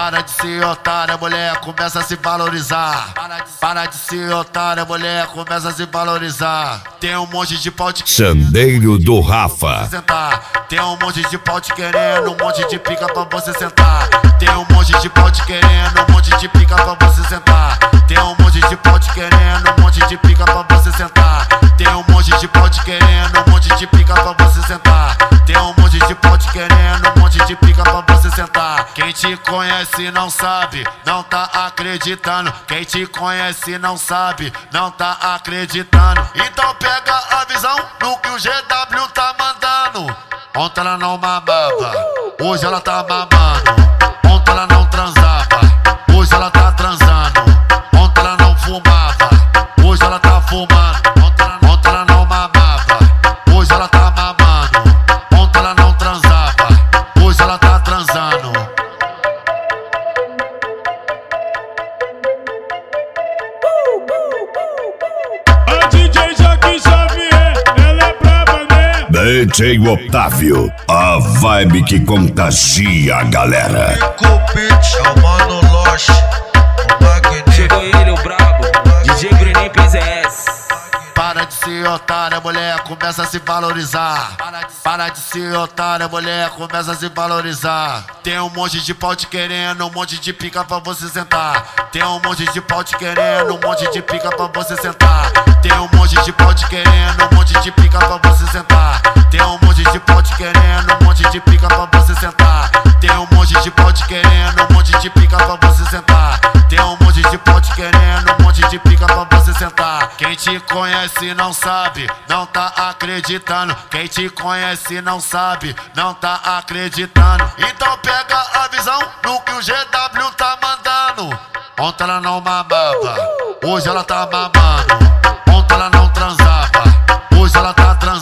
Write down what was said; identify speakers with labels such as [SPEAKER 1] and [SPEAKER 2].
[SPEAKER 1] Para de ser otária, mulher, começa a se valorizar. Para de ser otária, mulher, começa a se valorizar. Tem um monte de pau te
[SPEAKER 2] Sandeiro do Rafa.
[SPEAKER 1] sentar. Tem um monte de pau te querendo, um monte de pica pra você sentar. Tem um monte de pau te querendo, um monte de pica pra você sentar. Tem um monte de pau te querendo, um monte de pica pra você sentar. Tem um monte de pau te querendo, um monte de pica pra você sentar. Tem um monte de pau te querendo, um monte de pica pra você sentar. Quem te conhece não sabe, não tá acreditando. Quem te conhece não sabe, não tá acreditando. Então pega a visão no que o GW tá mandando. Ontem ela não mamava, hoje ela tá mamando. Ontem ela não transava, hoje ela tá transando. Ontem ela não fumava, hoje ela tá fumando. Ontem ela não mamava, hoje ela tá mamando. Ontem ela não transava, hoje ela tá transando.
[SPEAKER 3] A DJ Joaquim Xavier, ela é braba, né?
[SPEAKER 2] DJ Otávio, a vibe que contagia a galera.
[SPEAKER 4] Cupid, é o Mano Loche, o Magnífico.
[SPEAKER 5] Chegou ele, o brabo, DJ Bruninho PZS.
[SPEAKER 1] Para de ser otária, mulher, começa a se valorizar. Para de ser otária, mulher, começa a se valorizar. Tem um monte de pau te querendo, um monte de pica pra você sentar. Tem um monte de pau te querendo, um monte de pica pra você sentar. Tem um monte de pau te querendo, um monte de pica pra você sentar. Tem um monte de pau te querendo, um monte de pica pra você sentar. Tem um monte de pau te querendo, um monte de pica pra você sentar. Tem um monte de pau te querendo, um monte de pica pra você sentar. Quem te conhece não sabe, não tá acreditando. Quem te conhece não sabe, não tá acreditando. Então pega a visão no que o GW tá mandando. Ontem ela não mamava, hoje ela tá mamando. Ontem ela não transava, hoje ela tá transando.